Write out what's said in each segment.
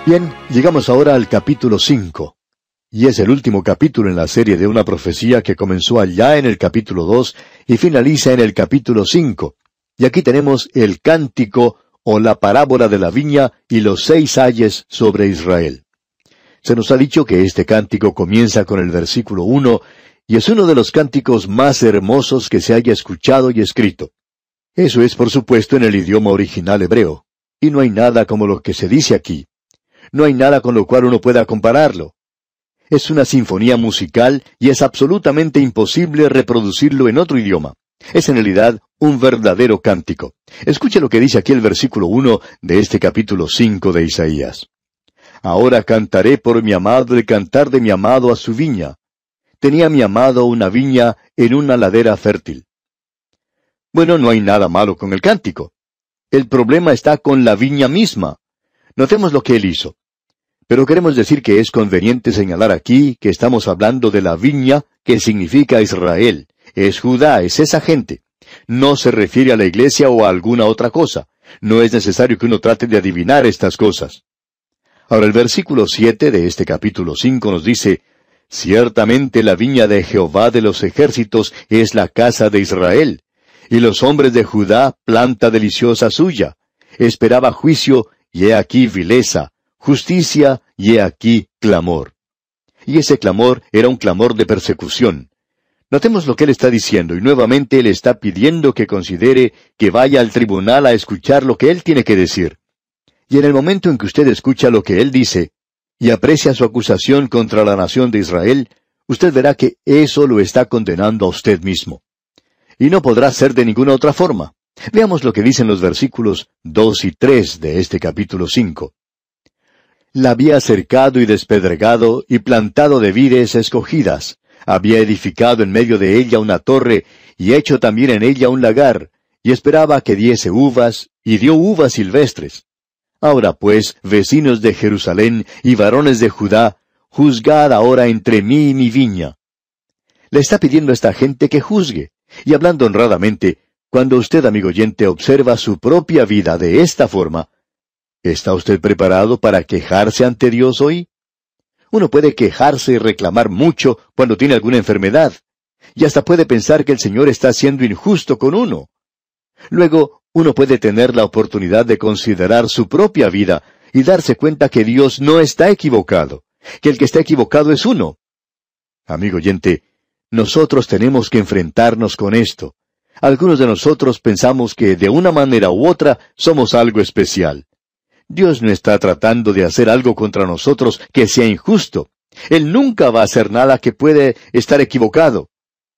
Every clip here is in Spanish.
Bien, llegamos ahora al capítulo 5. Y es el último capítulo en la serie de una profecía que comenzó allá en el capítulo 2 y finaliza en el capítulo 5. Y aquí tenemos el cántico o la parábola de la viña y los 6 ayes sobre Israel. Se nos ha dicho que este cántico comienza con el versículo 1 y es uno de los cánticos más hermosos que se haya escuchado y escrito. Eso es, por supuesto, en el idioma original hebreo. Y no hay nada como lo que se dice aquí. No hay nada con lo cual uno pueda compararlo. Es una sinfonía musical y es absolutamente imposible reproducirlo en otro idioma. Es en realidad un verdadero cántico. Escuche lo que dice aquí el versículo 1 de este capítulo 5 de Isaías. Ahora cantaré por mi amado el cantar de mi amado a su viña. Tenía mi amado una viña en una ladera fértil. Bueno, no hay nada malo con el cántico. El problema está con la viña misma. Notemos lo que él hizo. Pero queremos decir que es conveniente señalar aquí que estamos hablando de la viña que significa Israel. Es Judá, es esa gente. No se refiere a la iglesia o a alguna otra cosa. No es necesario que uno trate de adivinar estas cosas. Ahora el versículo 7 de este capítulo 5 nos dice, ciertamente la viña de Jehová de los ejércitos es la casa de Israel, y los hombres de Judá planta deliciosa suya. Esperaba juicio, y he aquí vileza, justicia, y he aquí clamor. Y ese clamor era un clamor de persecución. Notemos lo que él está diciendo, y nuevamente él está pidiendo que considere que vaya al tribunal a escuchar lo que él tiene que decir. Y en el momento en que usted escucha lo que él dice, y aprecia su acusación contra la nación de Israel, usted verá que eso lo está condenando a usted mismo. Y no podrá ser de ninguna otra forma. Veamos lo que dicen los versículos 2 y 3 de este capítulo 5. La había cercado y despedregado, y plantado de vides escogidas. Había edificado en medio de ella una torre, y hecho también en ella un lagar, y esperaba que diese uvas, y dio uvas silvestres. Ahora pues, vecinos de Jerusalén y varones de Judá, juzgad ahora entre mí y mi viña. Le está pidiendo a esta gente que juzgue. Y hablando honradamente, cuando usted, amigo oyente, observa su propia vida de esta forma, ¿está usted preparado para quejarse ante Dios hoy? Uno puede quejarse y reclamar mucho cuando tiene alguna enfermedad, y hasta puede pensar que el Señor está siendo injusto con uno. Luego, uno puede tener la oportunidad de considerar su propia vida y darse cuenta que Dios no está equivocado, que el que está equivocado es uno. Amigo oyente, nosotros tenemos que enfrentarnos con esto. Algunos de nosotros pensamos que de una manera u otra somos algo especial. Dios no está tratando de hacer algo contra nosotros que sea injusto. Él nunca va a hacer nada que puede estar equivocado.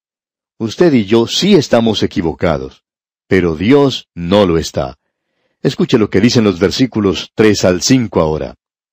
Usted y yo sí estamos equivocados, pero Dios no lo está. Escuche lo que dicen los versículos 3 al 5 ahora.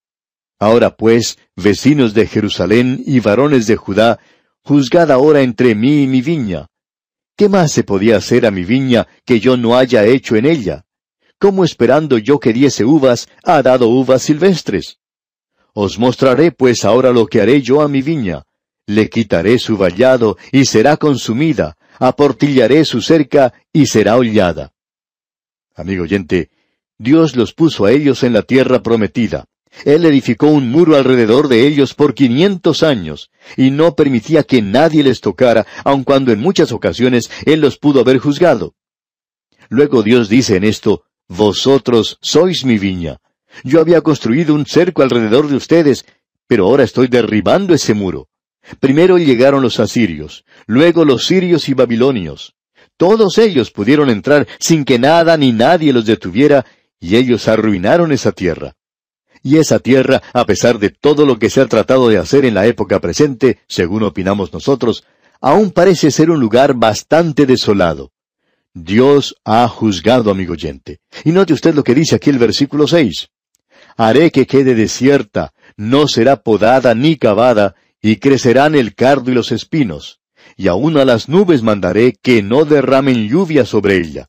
Ahora pues, vecinos de Jerusalén y varones de Judá, juzgad ahora entre mí y mi viña. ¿Qué más se podía hacer a mi viña que yo no haya hecho en ella? ¿Cómo esperando yo que diese uvas, ha dado uvas silvestres? Os mostraré pues ahora lo que haré yo a mi viña. Le quitaré su vallado, y será consumida. Aportillaré su cerca, y será hollada. Amigo oyente, Dios los puso a ellos en la tierra prometida. Él edificó un muro alrededor de ellos por 500 años, y no permitía que nadie les tocara, aun cuando en muchas ocasiones Él los pudo haber juzgado. Luego Dios dice en esto, vosotros sois mi viña. Yo había construido un cerco alrededor de ustedes, pero ahora estoy derribando ese muro. Primero llegaron los asirios, luego los sirios y babilonios. Todos ellos pudieron entrar sin que nada ni nadie los detuviera, y ellos arruinaron esa tierra. Y esa tierra, a pesar de todo lo que se ha tratado de hacer en la época presente, según opinamos nosotros, aún parece ser un lugar bastante desolado. Dios ha juzgado, amigo oyente. Y note usted lo que dice aquí el versículo 6. Haré que quede desierta, no será podada ni cavada, y crecerán el cardo y los espinos. Y aun a las nubes mandaré que no derramen lluvia sobre ella.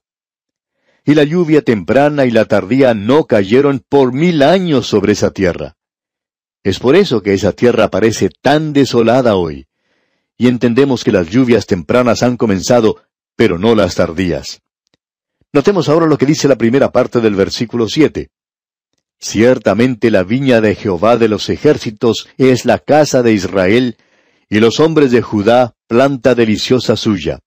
Y la lluvia temprana y la tardía no cayeron por 1000 años sobre esa tierra. Es por eso que esa tierra parece tan desolada hoy. Y entendemos que las lluvias tempranas han comenzado, pero no las tardías. Notemos ahora lo que dice la primera parte del versículo 7. Ciertamente la viña de Jehová de los ejércitos es la casa de Israel, y los hombres de Judá planta deliciosa suya.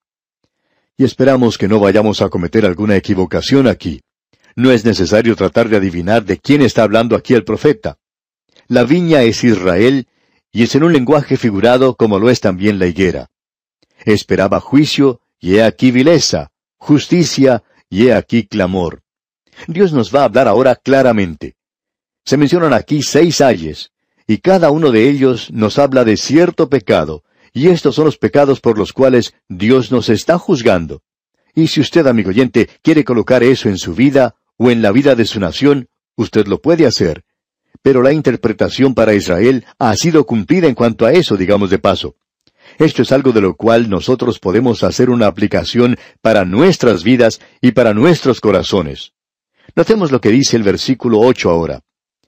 Y esperamos que no vayamos a cometer alguna equivocación aquí. No es necesario tratar de adivinar de quién está hablando aquí el profeta. La viña es Israel, y es en un lenguaje figurado como lo es también la higuera. Esperaba juicio, y he aquí vileza, justicia, y he aquí clamor. Dios nos va a hablar ahora claramente. Se mencionan aquí 6 ayes, y cada uno de ellos nos habla de cierto pecado, y estos son los pecados por los cuales Dios nos está juzgando. Y si usted, amigo oyente, quiere colocar eso en su vida, o en la vida de su nación, usted lo puede hacer. Pero la interpretación para Israel ha sido cumplida en cuanto a eso, digamos de paso. Esto es algo de lo cual nosotros podemos hacer una aplicación para nuestras vidas y para nuestros corazones. Notemos lo que dice el versículo 8 ahora.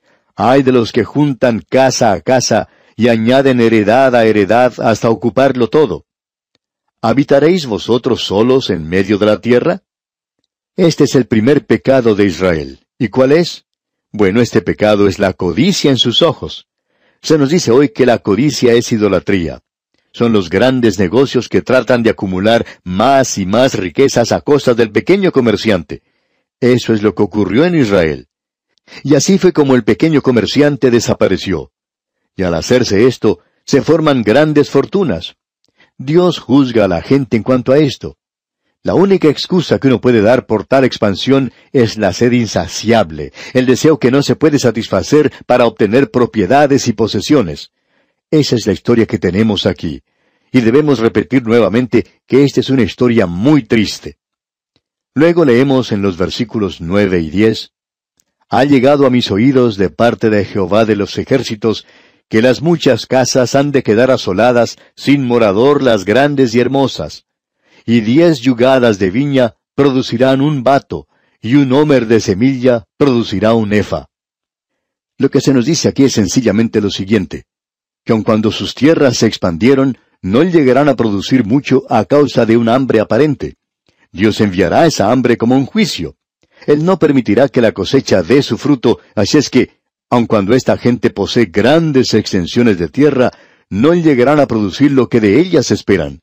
Ay de los que juntan casa a casa y añaden heredad a heredad hasta ocuparlo todo. ¿Habitaréis vosotros solos en medio de la tierra? Este es el primer pecado de Israel. ¿Y cuál es? Bueno, este pecado es la codicia en sus ojos. Se nos dice hoy que la codicia es idolatría. Son los grandes negocios que tratan de acumular más y más riquezas a costa del pequeño comerciante. Eso es lo que ocurrió en Israel. Y así fue como el pequeño comerciante desapareció. Y al hacerse esto, se forman grandes fortunas. Dios juzga a la gente en cuanto a esto. La única excusa que uno puede dar por tal expansión es la sed insaciable, el deseo que no se puede satisfacer para obtener propiedades y posesiones. Esa es la historia que tenemos aquí. Y debemos repetir nuevamente que esta es una historia muy triste. Luego leemos en los versículos 9 y 10, Ha llegado a mis oídos de parte de Jehová de los ejércitos, que las muchas casas han de quedar asoladas, sin morador las grandes y hermosas. Y 10 yugadas de viña producirán un bato, y un homer de semilla producirá un efa. Lo que se nos dice aquí es sencillamente lo siguiente, que aun cuando sus tierras se expandieron, no llegarán a producir mucho a causa de un hambre aparente. Dios enviará esa hambre como un juicio. Él no permitirá que la cosecha dé su fruto, así es que, aun cuando esta gente posee grandes extensiones de tierra, no llegarán a producir lo que de ellas esperan.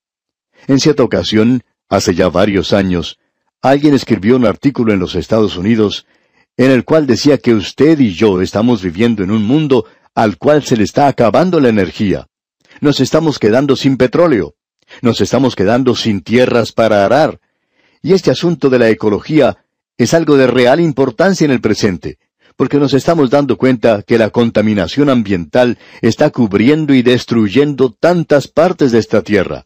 En cierta ocasión, hace ya varios años, alguien escribió un artículo en los Estados Unidos, en el cual decía que usted y yo estamos viviendo en un mundo al cual se le está acabando la energía. Nos estamos quedando sin petróleo. Nos estamos quedando sin tierras para arar. Y este asunto de la ecología es algo de real importancia en el presente, porque nos estamos dando cuenta que la contaminación ambiental está cubriendo y destruyendo tantas partes de esta tierra.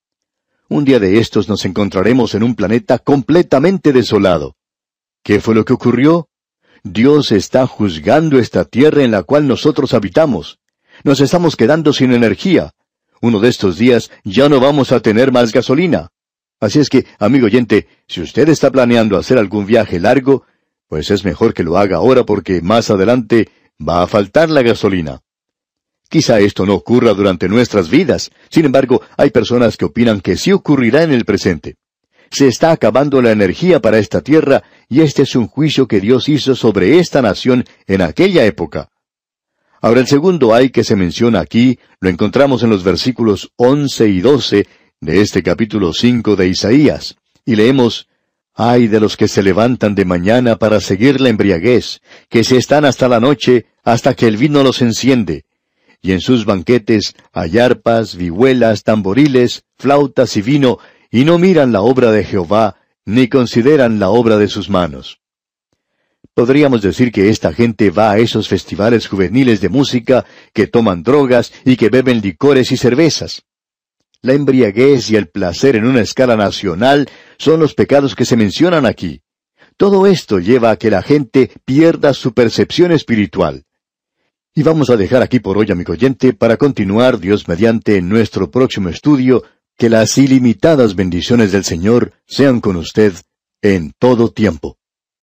Un día de estos nos encontraremos en un planeta completamente desolado. ¿Qué fue lo que ocurrió? Dios está juzgando esta tierra en la cual nosotros habitamos. Nos estamos quedando sin energía. Uno de estos días ya no vamos a tener más gasolina. Así es que, amigo oyente, si usted está planeando hacer algún viaje largo, pues es mejor que lo haga ahora porque más adelante va a faltar la gasolina. Quizá esto no ocurra durante nuestras vidas. Sin embargo, hay personas que opinan que sí ocurrirá en el presente. Se está acabando la energía para esta tierra, y este es un juicio que Dios hizo sobre esta nación en aquella época. Ahora el segundo ay que se menciona aquí, lo encontramos en los versículos 11 y 12 de este capítulo 5 de Isaías. Y leemos, Ay de los que se levantan de mañana para seguir la embriaguez, que se están hasta la noche, hasta que el vino los enciende. Y en sus banquetes hay arpas, vihuelas, tamboriles, flautas y vino, y no miran la obra de Jehová, ni consideran la obra de sus manos. Podríamos decir que esta gente va a esos festivales juveniles de música, que toman drogas y que beben licores y cervezas. La embriaguez y el placer en una escala nacional son los pecados que se mencionan aquí. Todo esto lleva a que la gente pierda su percepción espiritual. Y vamos a dejar aquí por hoy, amigo oyente, para continuar, Dios mediante, en nuestro próximo estudio. Que las ilimitadas bendiciones del Señor sean con usted en todo tiempo.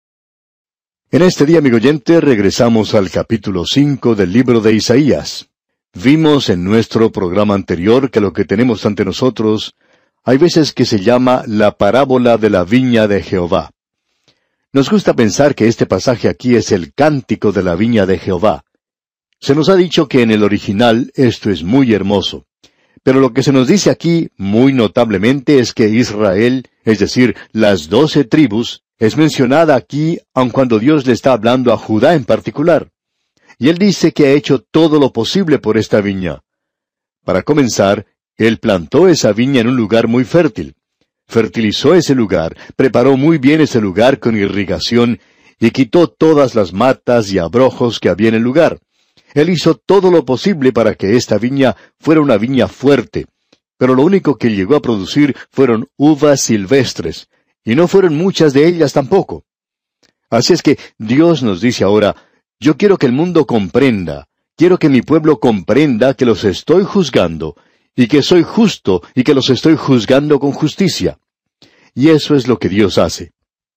En este día, amigo oyente, regresamos al capítulo 5 del libro de Isaías. Vimos en nuestro programa anterior que lo que tenemos ante nosotros hay veces que se llama la parábola de la viña de Jehová. Nos gusta pensar que este pasaje aquí es el cántico de la viña de Jehová. Se nos ha dicho que en el original esto es muy hermoso. Pero lo que se nos dice aquí, muy notablemente, es que Israel, es decir, las 12 tribus, es mencionada aquí, aun cuando Dios le está hablando a Judá en particular. Y él dice que ha hecho todo lo posible por esta viña. Para comenzar, él plantó esa viña en un lugar muy fértil. Fertilizó ese lugar, preparó muy bien ese lugar con irrigación, y quitó todas las matas y abrojos que había en el lugar. Él hizo todo lo posible para que esta viña fuera una viña fuerte, pero lo único que llegó a producir fueron uvas silvestres, y no fueron muchas de ellas tampoco. Así es que Dios nos dice ahora, yo quiero que el mundo comprenda, quiero que mi pueblo comprenda que los estoy juzgando, y que soy justo, y que los estoy juzgando con justicia. Y eso es lo que Dios hace.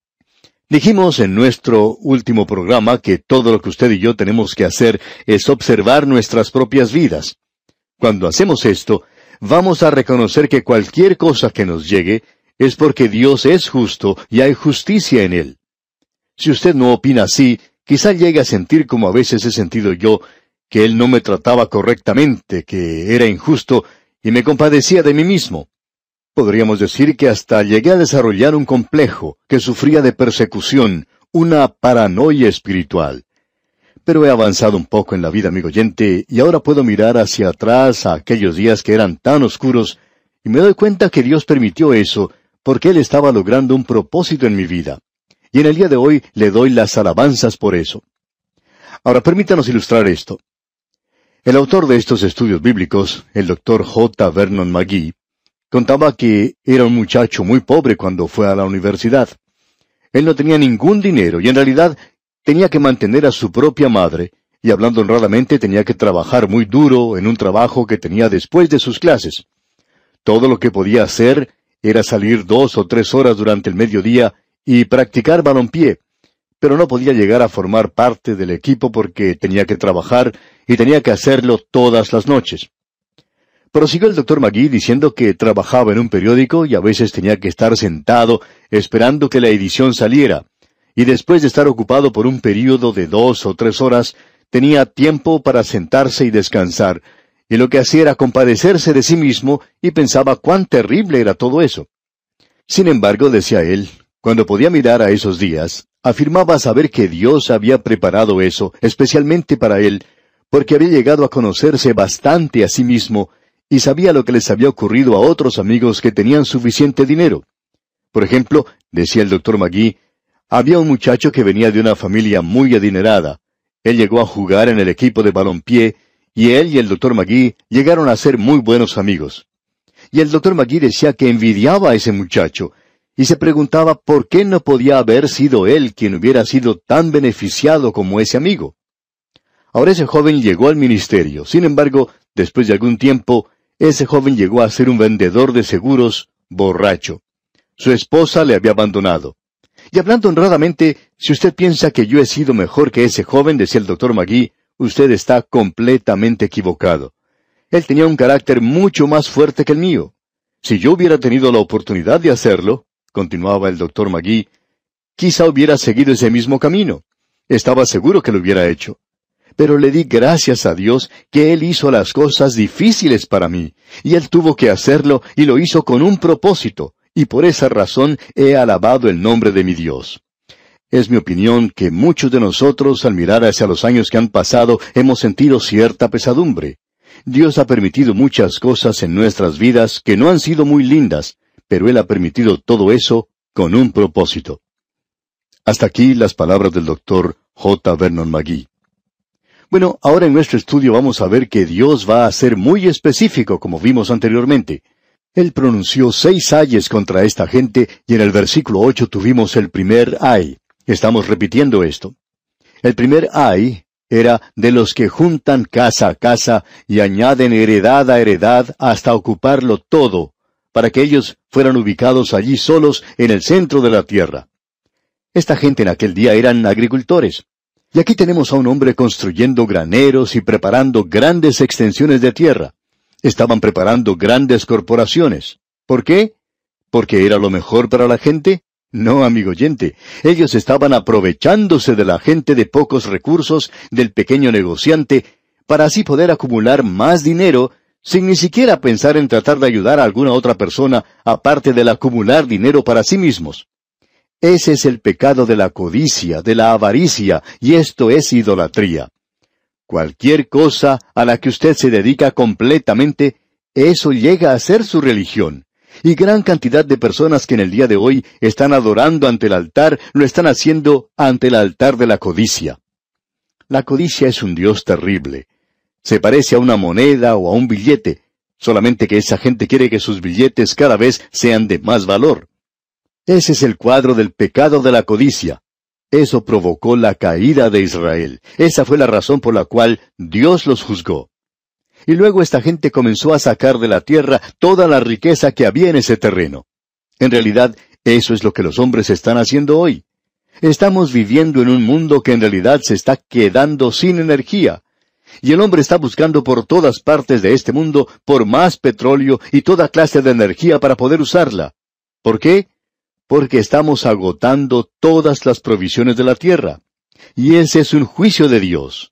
Dijimos en nuestro último programa que todo lo que usted y yo tenemos que hacer es observar nuestras propias vidas. Cuando hacemos esto, vamos a reconocer que cualquier cosa que nos llegue es porque Dios es justo y hay justicia en Él. Si usted no opina así, quizá llegue a sentir como a veces he sentido yo, que Él no me trataba correctamente, que era injusto, y me compadecía de mí mismo. Podríamos decir que hasta llegué a desarrollar un complejo, que sufría de persecución, una paranoia espiritual. Pero he avanzado un poco en la vida, amigo oyente, y ahora puedo mirar hacia atrás a aquellos días que eran tan oscuros, y me doy cuenta que Dios permitió eso, porque Él estaba logrando un propósito en mi vida. Y en el día de hoy le doy las alabanzas por eso. Ahora permítanos ilustrar esto. El autor de estos estudios bíblicos, el Dr. J. Vernon McGee, contaba que era un muchacho muy pobre cuando fue a la universidad. Él no tenía ningún dinero y en realidad tenía que mantener a su propia madre, y hablando honradamente tenía que trabajar muy duro en un trabajo que tenía después de sus clases. Todo lo que podía hacer era salir 2 o 3 horas durante el mediodía y practicar balompié, pero no podía llegar a formar parte del equipo porque tenía que trabajar y tenía que hacerlo todas las noches. Prosiguió el Dr. McGee diciendo que trabajaba en un periódico y a veces tenía que estar sentado esperando que la edición saliera, y después de estar ocupado por un período de 2 o 3 horas, tenía tiempo para sentarse y descansar, y lo que hacía era compadecerse de sí mismo y pensaba cuán terrible era todo eso. Sin embargo, decía él, cuando podía mirar a esos días, afirmaba saber que Dios había preparado eso, especialmente para él, porque había llegado a conocerse bastante a sí mismo, y sabía lo que les había ocurrido a otros amigos que tenían suficiente dinero. Por ejemplo, decía el Dr. McGee, había un muchacho que venía de una familia muy adinerada. Él llegó a jugar en el equipo de balompié, y él y el Dr. McGee llegaron a ser muy buenos amigos. Y el Dr. McGee decía que envidiaba a ese muchacho, y se preguntaba por qué no podía haber sido él quien hubiera sido tan beneficiado como ese amigo. Ahora ese joven llegó al ministerio. Sin embargo, después de algún tiempo, ese joven llegó a ser un vendedor de seguros borracho. Su esposa le había abandonado. Y hablando honradamente, si usted piensa que yo he sido mejor que ese joven, decía el Dr. McGee, usted está completamente equivocado. Él tenía un carácter mucho más fuerte que el mío. Si yo hubiera tenido la oportunidad de hacerlo, continuaba el Dr. McGee, quizá hubiera seguido ese mismo camino. Estaba seguro que lo hubiera hecho. Pero le di gracias a Dios que Él hizo las cosas difíciles para mí, y Él tuvo que hacerlo y lo hizo con un propósito, y por esa razón he alabado el nombre de mi Dios. Es mi opinión que muchos de nosotros, al mirar hacia los años que han pasado, hemos sentido cierta pesadumbre. Dios ha permitido muchas cosas en nuestras vidas que no han sido muy lindas, pero Él ha permitido todo eso con un propósito. Hasta aquí las palabras del Dr. J. Vernon McGee. Bueno, ahora en nuestro estudio vamos a ver que Dios va a ser muy específico, como vimos anteriormente. Él pronunció 6 ayes contra esta gente, y en el versículo 8 tuvimos el primer ay. Estamos repitiendo esto. El primer ay era de los que juntan casa a casa y añaden heredad a heredad hasta ocuparlo todo, para que ellos fueran ubicados allí solos en el centro de la tierra. Esta gente en aquel día eran agricultores. Y aquí tenemos a un hombre construyendo graneros y preparando grandes extensiones de tierra. Estaban preparando grandes corporaciones. ¿Por qué? ¿Porque era lo mejor para la gente? No, amigo oyente, ellos estaban aprovechándose de la gente de pocos recursos, del pequeño negociante, para así poder acumular más dinero, sin ni siquiera pensar en tratar de ayudar a alguna otra persona, aparte del acumular dinero para sí mismos. Ese es el pecado de la codicia, de la avaricia, y esto es idolatría. Cualquier cosa a la que usted se dedica completamente, eso llega a ser su religión. Y gran cantidad de personas que en el día de hoy están adorando ante el altar, lo están haciendo ante el altar de la codicia. La codicia es un Dios terrible. Se parece a una moneda o a un billete, solamente que esa gente quiere que sus billetes cada vez sean de más valor. Ese es el cuadro del pecado de la codicia. Eso provocó la caída de Israel. Esa fue la razón por la cual Dios los juzgó. Y luego esta gente comenzó a sacar de la tierra toda la riqueza que había en ese terreno. En realidad, eso es lo que los hombres están haciendo hoy. Estamos viviendo en un mundo que en realidad se está quedando sin energía. Y el hombre está buscando por todas partes de este mundo por más petróleo y toda clase de energía para poder usarla. ¿Por qué? Porque estamos agotando todas las provisiones de la tierra. Y ese es un juicio de Dios.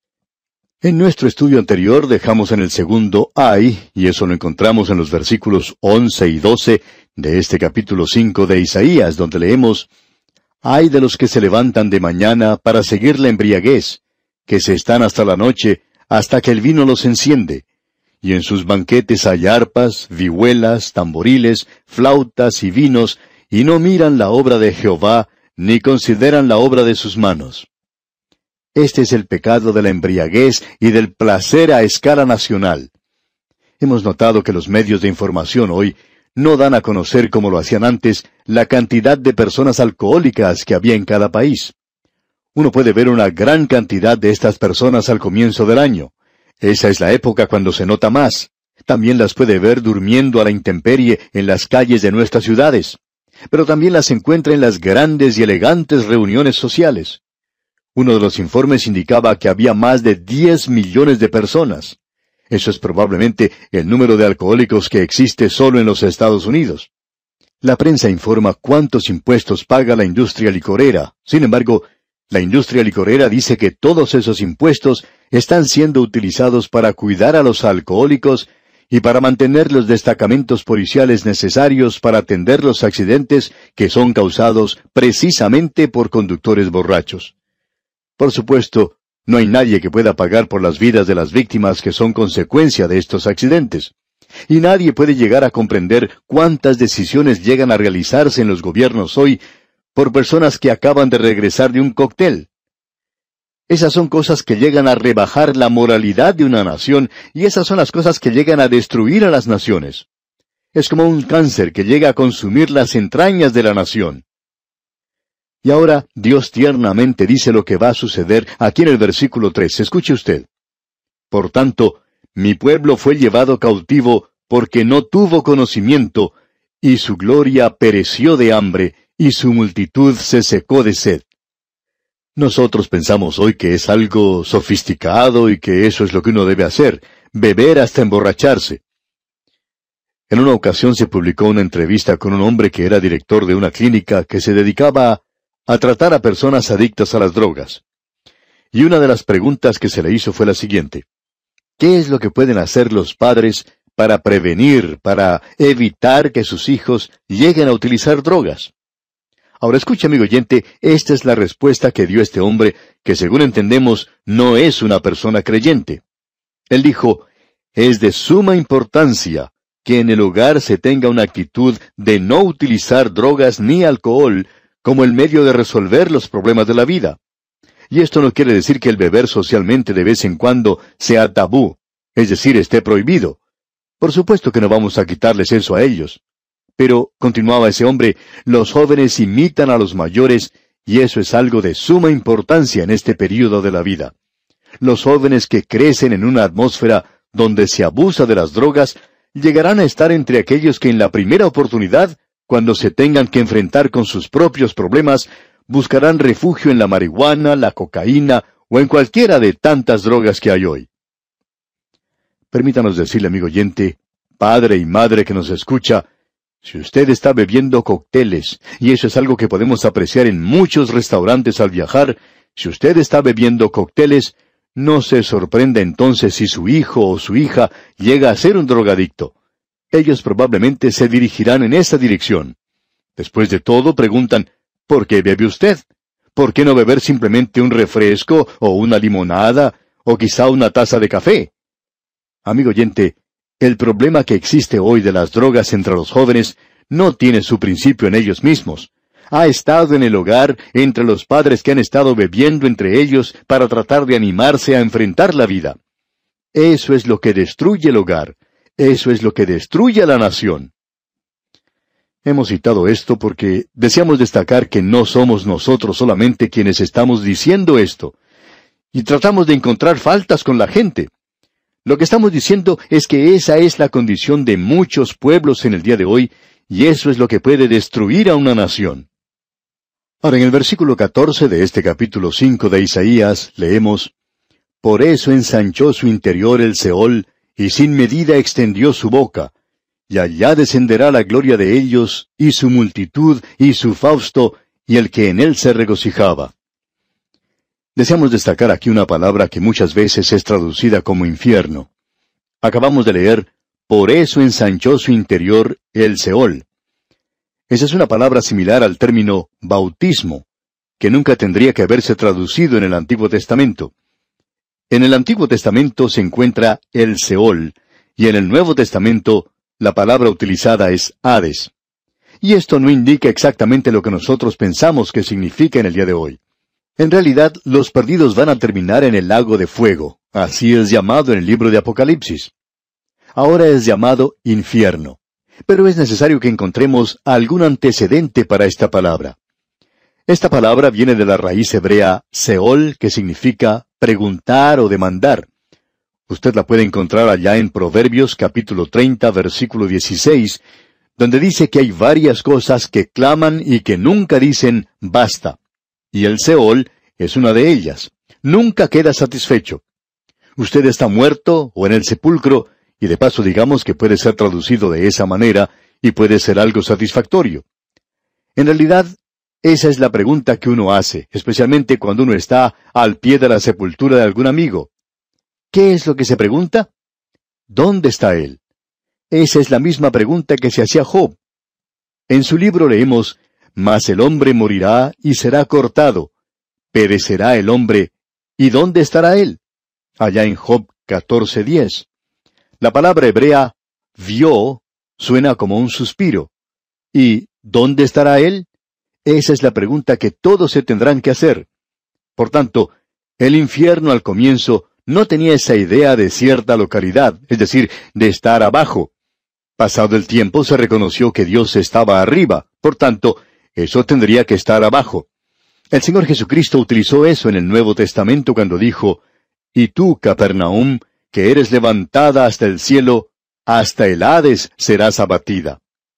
En nuestro estudio anterior dejamos en el segundo ay, y eso lo encontramos en los versículos 11 y 12 de este capítulo 5 de Isaías, donde leemos: Ay de los que se levantan de mañana para seguir la embriaguez, que se están hasta la noche, hasta que el vino los enciende. Y en sus banquetes hay arpas, vihuelas, tamboriles, flautas y vinos, y no miran la obra de Jehová, ni consideran la obra de sus manos. Este es el pecado de la embriaguez y del placer a escala nacional. Hemos notado que los medios de información hoy no dan a conocer, como lo hacían antes, la cantidad de personas alcohólicas que había en cada país. Uno puede ver una gran cantidad de estas personas al comienzo del año. Esa es la época cuando se nota más. También las puede ver durmiendo a la intemperie en las calles de nuestras ciudades. Pero también las encuentra en las grandes y elegantes reuniones sociales. Uno de los informes indicaba que había más de 10 millones de personas. Eso es probablemente el número de alcohólicos que existe solo en los Estados Unidos. La prensa informa cuántos impuestos paga la industria licorera. Sin embargo, la industria licorera dice que todos esos impuestos están siendo utilizados para cuidar a los alcohólicos y para mantener los destacamentos policiales necesarios para atender los accidentes que son causados precisamente por conductores borrachos. Por supuesto, no hay nadie que pueda pagar por las vidas de las víctimas que son consecuencia de estos accidentes. Y nadie puede llegar a comprender cuántas decisiones llegan a realizarse en los gobiernos hoy por personas que acaban de regresar de un cóctel. Esas son cosas que llegan a rebajar la moralidad de una nación, y esas son las cosas que llegan a destruir a las naciones. Es como un cáncer que llega a consumir las entrañas de la nación. Y ahora Dios tiernamente dice lo que va a suceder aquí en el versículo 3. Escuche usted. Por tanto, mi pueblo fue llevado cautivo porque no tuvo conocimiento, y su gloria pereció de hambre, y su multitud se secó de sed. Nosotros pensamos hoy que es algo sofisticado y que eso es lo que uno debe hacer, beber hasta emborracharse. En una ocasión se publicó una entrevista con un hombre que era director de una clínica que se dedicaba a tratar a personas adictas a las drogas. Y una de las preguntas que se le hizo fue la siguiente: ¿qué es lo que pueden hacer los padres para prevenir, para evitar que sus hijos lleguen a utilizar drogas? Ahora escuche, amigo oyente, esta es la respuesta que dio este hombre, que según entendemos no es una persona creyente. Él dijo: es de suma importancia que en el hogar se tenga una actitud de no utilizar drogas ni alcohol como el medio de resolver los problemas de la vida. Y esto no quiere decir que el beber socialmente de vez en cuando sea tabú, es decir, esté prohibido. Por supuesto que no vamos a quitarles eso a ellos. Pero, continuaba ese hombre, los jóvenes imitan a los mayores, y eso es algo de suma importancia en este período de la vida. Los jóvenes que crecen en una atmósfera donde se abusa de las drogas, llegarán a estar entre aquellos que en la primera oportunidad, cuando se tengan que enfrentar con sus propios problemas, buscarán refugio en la marihuana, la cocaína o en cualquiera de tantas drogas que hay hoy. Permítanos decirle, amigo oyente, padre y madre que nos escucha, Si usted está bebiendo cócteles, y eso es algo que podemos apreciar en muchos restaurantes al viajar, si usted está bebiendo cócteles, no se sorprenda entonces si su hijo o su hija llega a ser un drogadicto. Ellos probablemente se dirigirán en esa dirección. Después de todo, preguntan, ¿por qué bebe usted? ¿Por qué no beber simplemente un refresco o una limonada o quizá una taza de café? Amigo oyente, el problema que existe hoy de las drogas entre los jóvenes no tiene su principio en ellos mismos. Ha estado en el hogar entre los padres que han estado bebiendo entre ellos para tratar de animarse a enfrentar la vida. Eso es lo que destruye el hogar. Eso es lo que destruye a la nación. Hemos citado esto porque deseamos destacar que no somos nosotros solamente quienes estamos diciendo esto. Y tratamos de encontrar faltas con la gente. Lo que estamos diciendo es que esa es la condición de muchos pueblos en el día de hoy, y eso es lo que puede destruir a una nación. Ahora, en el versículo 14 de este capítulo 5 de Isaías, leemos, «Por eso ensanchó su interior el Seol, y sin medida extendió su boca, y allá descenderá la gloria de ellos, y su multitud, y su fausto, y el que en él se regocijaba». Deseamos destacar aquí una palabra que muchas veces es traducida como infierno. Acabamos de leer, «Por eso ensanchó su interior el Seol». Esa es una palabra similar al término bautismo, que nunca tendría que haberse traducido en el Antiguo Testamento. En el Antiguo Testamento se encuentra el Seol, y en el Nuevo Testamento la palabra utilizada es Hades. Y esto no indica exactamente lo que nosotros pensamos que significa en el día de hoy. En realidad, los perdidos van a terminar en el lago de fuego. Así es llamado en el libro de Apocalipsis. Ahora es llamado infierno. Pero es necesario que encontremos algún antecedente para esta palabra. Esta palabra viene de la raíz hebrea Seol, que significa preguntar o demandar. Usted la puede encontrar allá en Proverbios capítulo 30, versículo 16, donde dice que hay varias cosas que claman y que nunca dicen basta. Y el Seol es una de ellas. Nunca queda satisfecho. Usted está muerto o en el sepulcro, y de paso digamos que puede ser traducido de esa manera, y puede ser algo satisfactorio. En realidad, esa es la pregunta que uno hace, especialmente cuando uno está al pie de la sepultura de algún amigo. ¿Qué es lo que se pregunta? ¿Dónde está él? Esa es la misma pregunta que se hacía Job. En su libro leemos, «Mas el hombre morirá y será cortado. Perecerá el hombre, ¿y dónde estará él?» Allá en Job 14:10. La palabra hebrea, vio, suena como un suspiro. ¿Y dónde estará él? Esa es la pregunta que todos se tendrán que hacer. Por tanto, el infierno al comienzo no tenía esa idea de cierta localidad, es decir, de estar abajo. Pasado el tiempo se reconoció que Dios estaba arriba, por tanto, eso tendría que estar abajo. El Señor Jesucristo utilizó eso en el Nuevo Testamento cuando dijo, «Y tú, Capernaum, que eres levantada hasta el cielo, hasta el Hades serás abatida».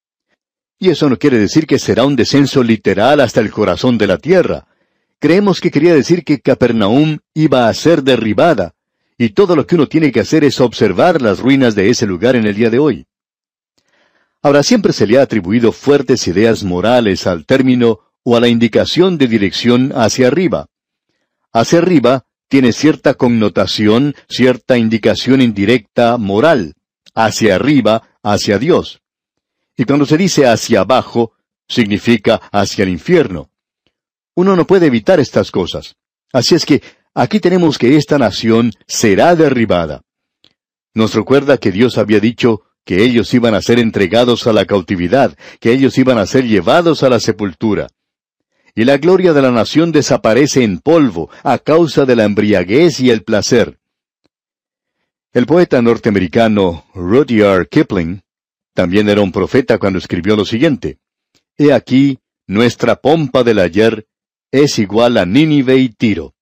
Y eso no quiere decir que será un descenso literal hasta el corazón de la tierra. Creemos que quería decir que Capernaum iba a ser derribada, y todo lo que uno tiene que hacer es observar las ruinas de ese lugar en el día de hoy. Ahora, siempre se le ha atribuido fuertes ideas morales al término o a la indicación de dirección hacia arriba. Hacia arriba tiene cierta connotación, cierta indicación indirecta moral. Hacia arriba, hacia Dios. Y cuando se dice hacia abajo, significa hacia el infierno. Uno no puede evitar estas cosas. Así es que aquí tenemos que esta nación será derribada. Nos recuerda que Dios había dicho que ellos iban a ser entregados a la cautividad, que ellos iban a ser llevados a la sepultura. Y la gloria de la nación desaparece en polvo a causa de la embriaguez y el placer. El poeta norteamericano Rudyard Kipling también era un profeta cuando escribió lo siguiente: «He aquí, nuestra pompa del ayer es igual a Nínive y Tiro».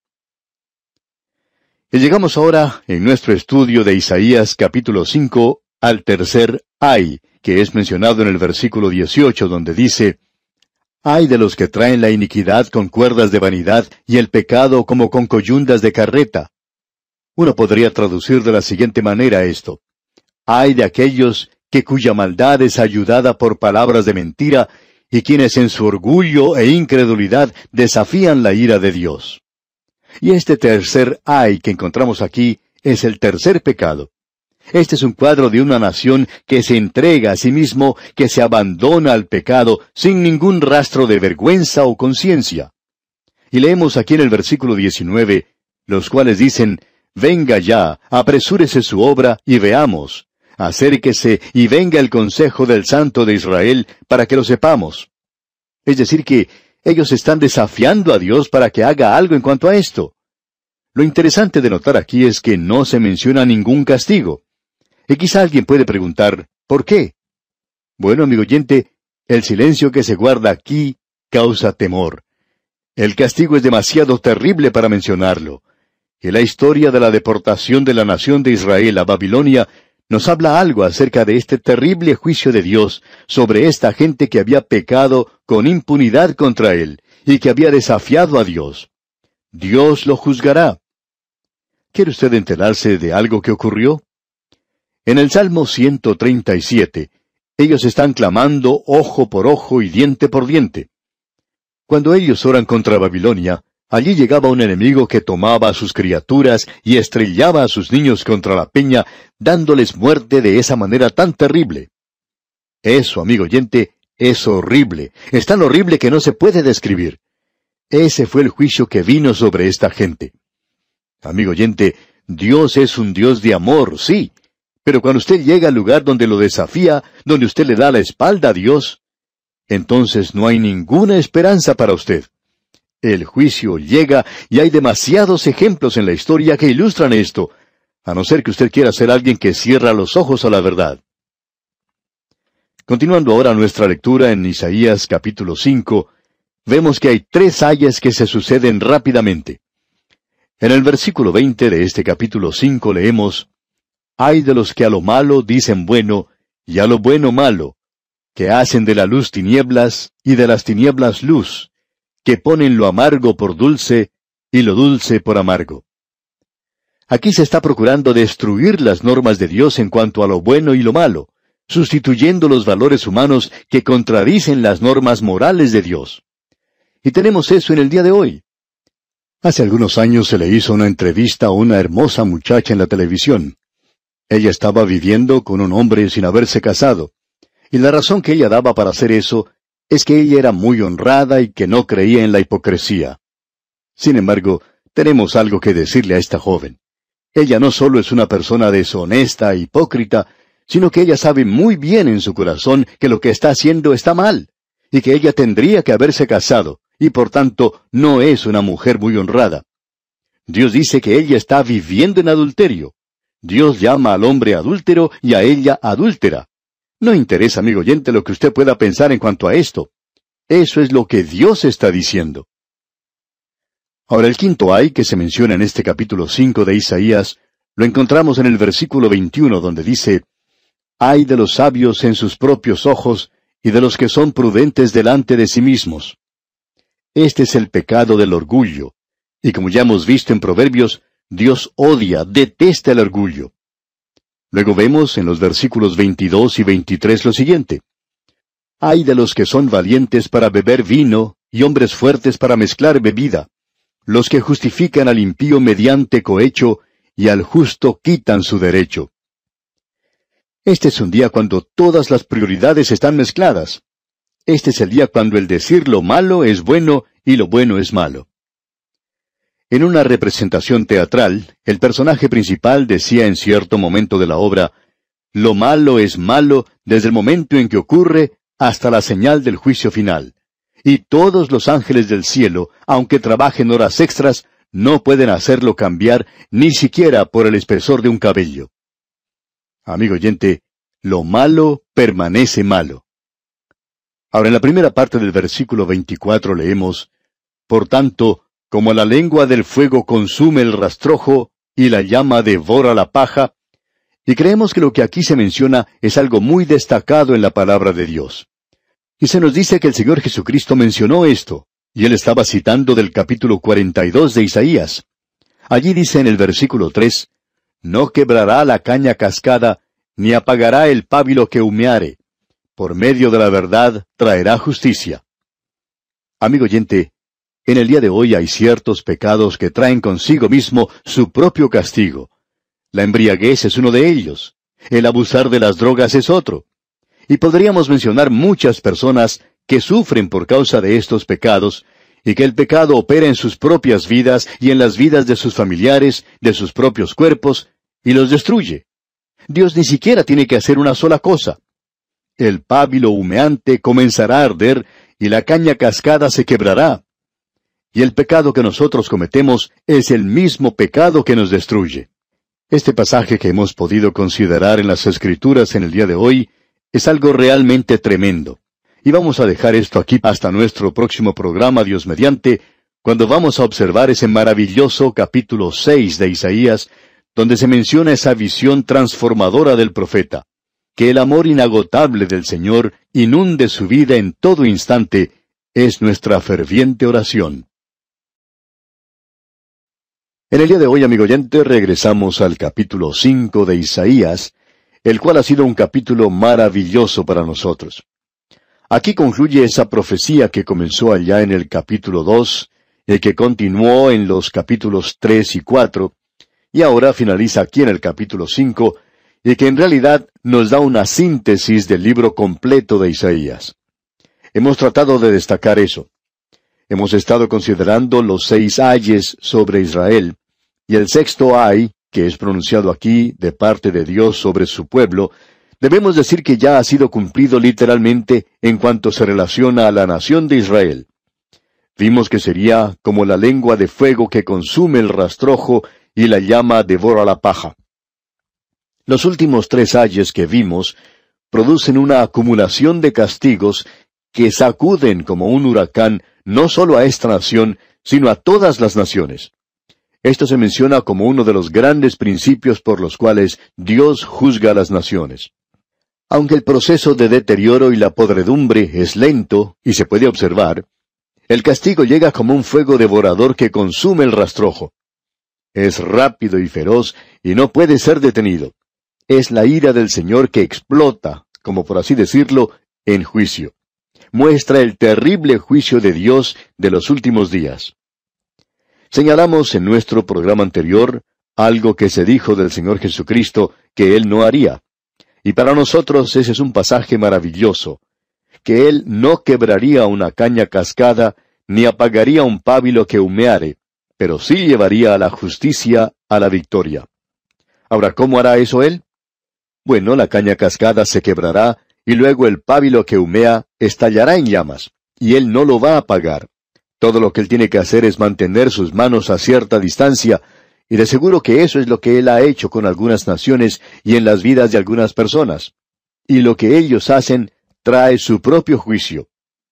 Y llegamos ahora, en nuestro estudio de Isaías capítulo 5, al tercer ay, que es mencionado en el versículo 18, donde dice, «Ay de los que traen la iniquidad con cuerdas de vanidad y el pecado como con coyundas de carreta». Uno podría traducir de la siguiente manera esto: «Ay de aquellos que cuya maldad es ayudada por palabras de mentira, y quienes en su orgullo e incredulidad desafían la ira de Dios. Y este tercer ay que encontramos aquí es el tercer pecado. Este es un cuadro de una nación que se entrega a sí mismo, que se abandona al pecado sin ningún rastro de vergüenza o conciencia. Y leemos aquí en el versículo 19, los cuales dicen, «Venga ya, apresúrese su obra, y veamos. Acérquese, y venga el consejo del Santo de Israel, para que lo sepamos». Es decir que ellos están desafiando a Dios para que haga algo en cuanto a esto. Lo interesante de notar aquí es que no se menciona ningún castigo. Y quizá alguien puede preguntar, ¿por qué? Bueno, amigo oyente, el silencio que se guarda aquí causa temor. El castigo es demasiado terrible para mencionarlo. Y la historia de la deportación de la nación de Israel a Babilonia nos habla algo acerca de este terrible juicio de Dios sobre esta gente que había pecado con impunidad contra Él y que había desafiado a Dios. Dios lo juzgará. ¿Quiere usted enterarse de algo que ocurrió? En el Salmo 137, ellos están clamando ojo por ojo y diente por diente. Cuando ellos oran contra Babilonia, allí llegaba un enemigo que tomaba a sus criaturas y estrellaba a sus niños contra la peña, dándoles muerte de esa manera tan terrible. Eso, amigo oyente, es horrible. Es tan horrible que no se puede describir. Ese fue el juicio que vino sobre esta gente. Amigo oyente, Dios es un Dios de amor, sí. Pero cuando usted llega al lugar donde lo desafía, donde usted le da la espalda a Dios, entonces no hay ninguna esperanza para usted. El juicio llega y hay demasiados ejemplos en la historia que ilustran esto, a no ser que usted quiera ser alguien que cierra los ojos a la verdad. Continuando ahora nuestra lectura en Isaías capítulo 5, vemos que hay 3 ayes que se suceden rápidamente. En el versículo 20 de este capítulo 5 leemos, «Ay de los que a lo malo dicen bueno, y a lo bueno malo, que hacen de la luz tinieblas, y de las tinieblas luz, que ponen lo amargo por dulce, y lo dulce por amargo». Aquí se está procurando destruir las normas de Dios en cuanto a lo bueno y lo malo, sustituyendo los valores humanos que contradicen las normas morales de Dios. Y tenemos eso en el día de hoy. Hace algunos años se le hizo una entrevista a una hermosa muchacha en la televisión. Ella estaba viviendo con un hombre sin haberse casado, y la razón que ella daba para hacer eso es que ella era muy honrada y que no creía en la hipocresía. Sin embargo, tenemos algo que decirle a esta joven. Ella no solo es una persona deshonesta e hipócrita, sino que ella sabe muy bien en su corazón que lo que está haciendo está mal, y que ella tendría que haberse casado, y por tanto no es una mujer muy honrada. Dios dice que ella está viviendo en adulterio. Dios llama al hombre adúltero y a ella adúltera. No interesa, amigo oyente, lo que usted pueda pensar en cuanto a esto. Eso es lo que Dios está diciendo. Ahora, el quinto ay que se menciona en este capítulo 5 de Isaías, lo encontramos en el versículo 21, donde dice, «Ay de los sabios en sus propios ojos, y de los que son prudentes delante de sí mismos». Este es el pecado del orgullo, y como ya hemos visto en Proverbios, Dios odia, detesta el orgullo. Luego vemos en los versículos 22 y 23 lo siguiente. «Ay de los que son valientes para beber vino, y hombres fuertes para mezclar bebida, los que justifican al impío mediante cohecho, y al justo quitan su derecho». Este es un día cuando todas las prioridades están mezcladas. Este es el día cuando el decir lo malo es bueno y lo bueno es malo. En una representación teatral, el personaje principal decía en cierto momento de la obra, «Lo malo es malo desde el momento en que ocurre hasta la señal del juicio final. Y todos los ángeles del cielo, aunque trabajen horas extras, no pueden hacerlo cambiar ni siquiera por el espesor de un cabello». Amigo oyente, lo malo permanece malo. Ahora, en la primera parte del versículo 24 leemos, «Por tanto, como la lengua del fuego consume el rastrojo, y la llama devora la paja», y creemos que lo que aquí se menciona es algo muy destacado en la palabra de Dios. Y se nos dice que el Señor Jesucristo mencionó esto, y Él estaba citando del capítulo 42 de Isaías. Allí dice en el versículo 3, «No quebrará la caña cascada, ni apagará el pábilo que humeare. Por medio de la verdad traerá justicia. Amigo oyente, en el día de hoy hay ciertos pecados que traen consigo mismo su propio castigo. La embriaguez es uno de ellos. El abusar de las drogas es otro. Y podríamos mencionar muchas personas que sufren por causa de estos pecados, y que el pecado opera en sus propias vidas y en las vidas de sus familiares, de sus propios cuerpos, y los destruye. Dios ni siquiera tiene que hacer una sola cosa. El pábilo humeante comenzará a arder, y la caña cascada se quebrará. Y el pecado que nosotros cometemos es el mismo pecado que nos destruye. Este pasaje que hemos podido considerar en las Escrituras en el día de hoy es algo realmente tremendo. Y vamos a dejar esto aquí hasta nuestro próximo programa, Dios mediante, cuando vamos a observar ese maravilloso capítulo 6 de Isaías, donde se menciona esa visión transformadora del profeta. Que el amor inagotable del Señor inunde su vida en todo instante, es nuestra ferviente oración. En el día de hoy, amigo oyente, regresamos al capítulo 5 de Isaías, el cual ha sido un capítulo maravilloso para nosotros. Aquí concluye esa profecía que comenzó allá en el capítulo 2, y que continuó en los capítulos 3 y 4, y ahora finaliza aquí en el capítulo 5, y que en realidad nos da una síntesis del libro completo de Isaías. Hemos tratado de destacar eso. Hemos estado considerando los 6 ayes sobre Israel, y el 6º ay, que es pronunciado aquí de parte de Dios sobre su pueblo, debemos decir que ya ha sido cumplido literalmente en cuanto se relaciona a la nación de Israel. Vimos que sería como la lengua de fuego que consume el rastrojo y la llama devora la paja. Los últimos 3 ayes que vimos producen una acumulación de castigos que sacuden como un huracán no solo a esta nación, sino a todas las naciones. Esto se menciona como uno de los grandes principios por los cuales Dios juzga a las naciones. Aunque el proceso de deterioro y la podredumbre es lento y se puede observar, el castigo llega como un fuego devorador que consume el rastrojo. Es rápido y feroz y no puede ser detenido. Es la ira del Señor que explota, como por así decirlo, en juicio. Muestra el terrible juicio de Dios de los últimos días. Señalamos en nuestro programa anterior algo que se dijo del Señor Jesucristo que Él no haría. Y para nosotros ese es un pasaje maravilloso, que Él no quebraría una caña cascada, ni apagaría un pábilo que humeare, pero sí llevaría a la justicia, a la victoria. Ahora, ¿cómo hará eso Él? Bueno, la caña cascada se quebrará, y luego el pábilo que humea estallará en llamas, y Él no lo va a apagar. Todo lo que Él tiene que hacer es mantener sus manos a cierta distancia, y de seguro que eso es lo que Él ha hecho con algunas naciones y en las vidas de algunas personas. Y lo que ellos hacen trae su propio juicio.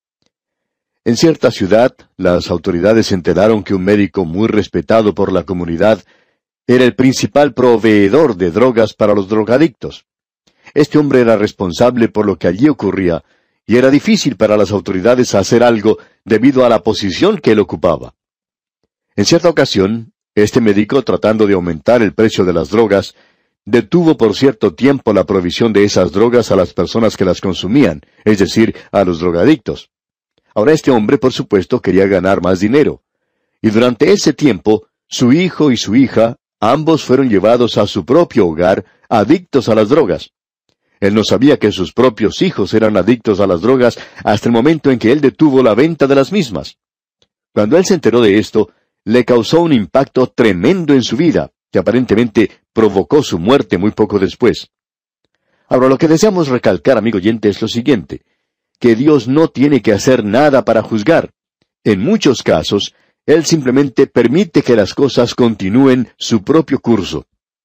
En cierta ciudad, las autoridades se enteraron que un médico muy respetado por la comunidad era el principal proveedor de drogas para los drogadictos. Este hombre era responsable por lo que allí ocurría, y era difícil para las autoridades hacer algo debido a la posición que él ocupaba. En cierta ocasión, este médico, tratando de aumentar el precio de las drogas, detuvo por cierto tiempo la provisión de esas drogas a las personas que las consumían, es decir, a los drogadictos. Ahora este hombre, por supuesto, quería ganar más dinero. Y durante ese tiempo, su hijo y su hija, ambos fueron llevados a su propio hogar, adictos a las drogas. Él no sabía que sus propios hijos eran adictos a las drogas hasta el momento en que él detuvo la venta de las mismas. Cuando él se enteró de esto, le causó un impacto tremendo en su vida, que aparentemente provocó su muerte muy poco después. Ahora, lo que deseamos recalcar, amigo oyente, es lo siguiente, que Dios no tiene que hacer nada para juzgar. En muchos casos, Él simplemente permite que las cosas continúen su propio curso.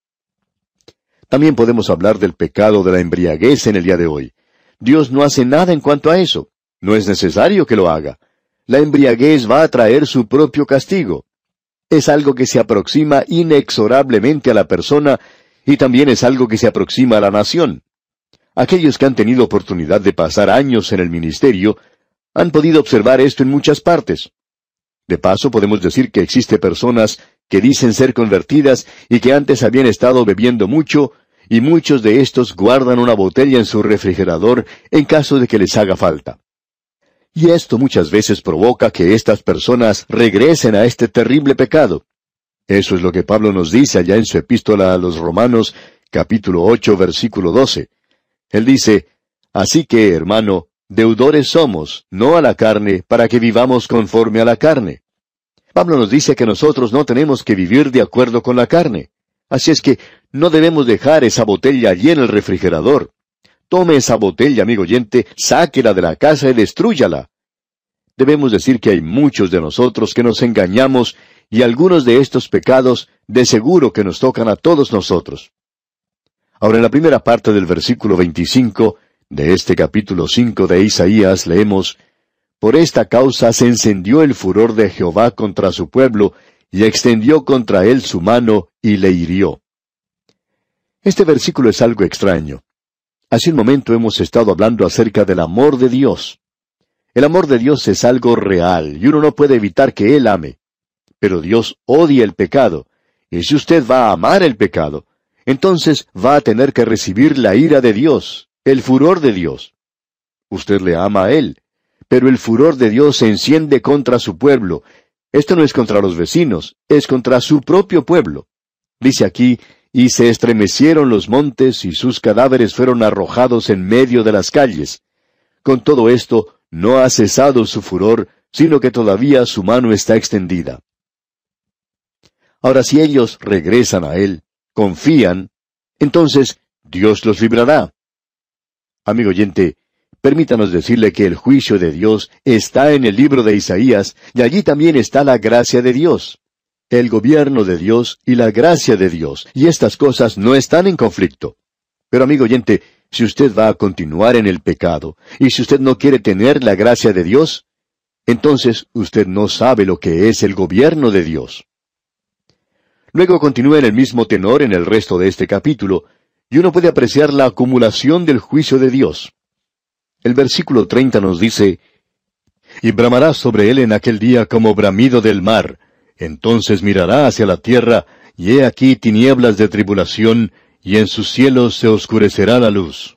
También podemos hablar del pecado de la embriaguez en el día de hoy. Dios no hace nada en cuanto a eso. No es necesario que lo haga. La embriaguez va a traer su propio castigo. Es algo que se aproxima inexorablemente a la persona y también es algo que se aproxima a la nación. Aquellos que han tenido oportunidad de pasar años en el ministerio han podido observar esto en muchas partes. De paso, podemos decir que existe personas que dicen ser convertidas y que antes habían estado bebiendo mucho, y muchos de estos guardan una botella en su refrigerador en caso de que les haga falta. Y esto muchas veces provoca que estas personas regresen a este terrible pecado. Eso es lo que Pablo nos dice allá en su epístola a los Romanos, capítulo 8, versículo 12. Él dice, «Así que, hermano, deudores somos, no a la carne, para que vivamos conforme a la carne». Pablo nos dice que nosotros no tenemos que vivir de acuerdo con la carne. Así es que no debemos dejar esa botella allí en el refrigerador. Tome esa botella, amigo oyente, sáquela de la casa y destrúyala. Debemos decir que hay muchos de nosotros que nos engañamos y algunos de estos pecados de seguro que nos tocan a todos nosotros. Ahora, en la primera parte del versículo 25 de este capítulo 5 de Isaías leemos, «Por esta causa se encendió el furor de Jehová contra su pueblo, y extendió contra él su mano, y le hirió». Este versículo es algo extraño. Hace un momento hemos estado hablando acerca del amor de Dios. El amor de Dios es algo real, y uno no puede evitar que Él ame. Pero Dios odia el pecado, y si usted va a amar el pecado, entonces va a tener que recibir la ira de Dios, el furor de Dios. Usted le ama a Él, pero el furor de Dios se enciende contra su pueblo. Esto no es contra los vecinos, es contra su propio pueblo. Dice aquí, «Y se estremecieron los montes, y sus cadáveres fueron arrojados en medio de las calles». Con todo esto, no ha cesado su furor, sino que todavía su mano está extendida. Ahora, si ellos regresan a Él, confían, entonces Dios los librará. Amigo oyente, permítanos decirle que el juicio de Dios está en el libro de Isaías, y allí también está la gracia de Dios. El gobierno de Dios y la gracia de Dios, y estas cosas no están en conflicto. Pero amigo oyente, si usted va a continuar en el pecado, y si usted no quiere tener la gracia de Dios, entonces usted no sabe lo que es el gobierno de Dios. Luego continúa en el mismo tenor en el resto de este capítulo, y uno puede apreciar la acumulación del juicio de Dios. El versículo 30 nos dice, «Y bramará sobre él en aquel día como bramido del mar. Entonces mirará hacia la tierra, y he aquí tinieblas de tribulación, y en sus cielos se oscurecerá la luz».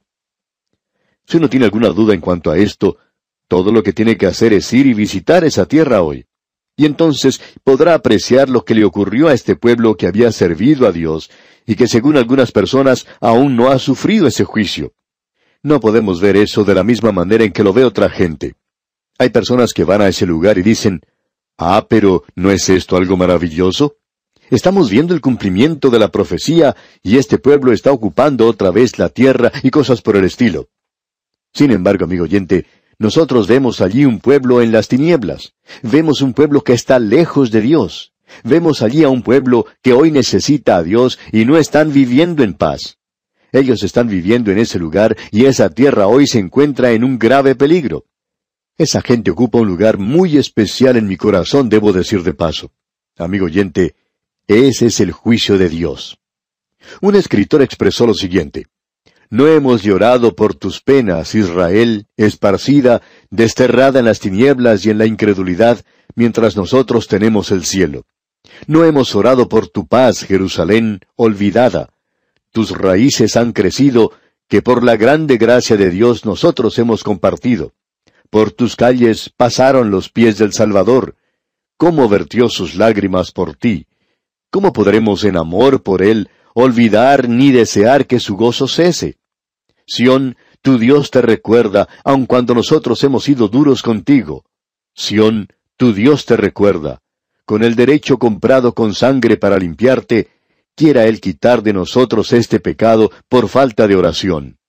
Si uno tiene alguna duda en cuanto a esto, todo lo que tiene que hacer es ir y visitar esa tierra hoy. Y entonces podrá apreciar lo que le ocurrió a este pueblo que había servido a Dios, y que según algunas personas aún no ha sufrido ese juicio. No podemos ver eso de la misma manera en que lo ve otra gente. Hay personas que van a ese lugar y dicen, «Ah, pero ¿no es esto algo maravilloso? Estamos viendo el cumplimiento de la profecía, y este pueblo está ocupando otra vez la tierra y cosas por el estilo». Sin embargo, amigo oyente, nosotros vemos allí un pueblo en las tinieblas. Vemos un pueblo que está lejos de Dios. Vemos allí a un pueblo que hoy necesita a Dios y no están viviendo en paz. Ellos están viviendo en ese lugar y esa tierra hoy se encuentra en un grave peligro. Esa gente ocupa un lugar muy especial en mi corazón, debo decir de paso. Amigo oyente, ese es el juicio de Dios. Un escritor expresó lo siguiente: «No hemos llorado por tus penas, Israel, esparcida, desterrada en las tinieblas y en la incredulidad, mientras nosotros tenemos el cielo. No hemos orado por tu paz, Jerusalén, olvidada. Tus raíces han crecido, que por la grande gracia de Dios nosotros hemos compartido. Por tus calles pasaron los pies del Salvador. ¿Cómo vertió sus lágrimas por ti? ¿Cómo podremos en amor por él olvidar ni desear que su gozo cese? Sión, tu Dios te recuerda, aun cuando nosotros hemos sido duros contigo. Sión, tu Dios te recuerda. Con el derecho comprado con sangre para limpiarte, quiera Él quitar de nosotros este pecado por falta de oración».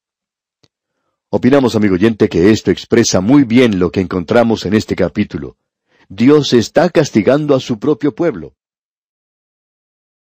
Opinamos, amigo oyente, que esto expresa muy bien lo que encontramos en este capítulo. Dios está castigando a su propio pueblo.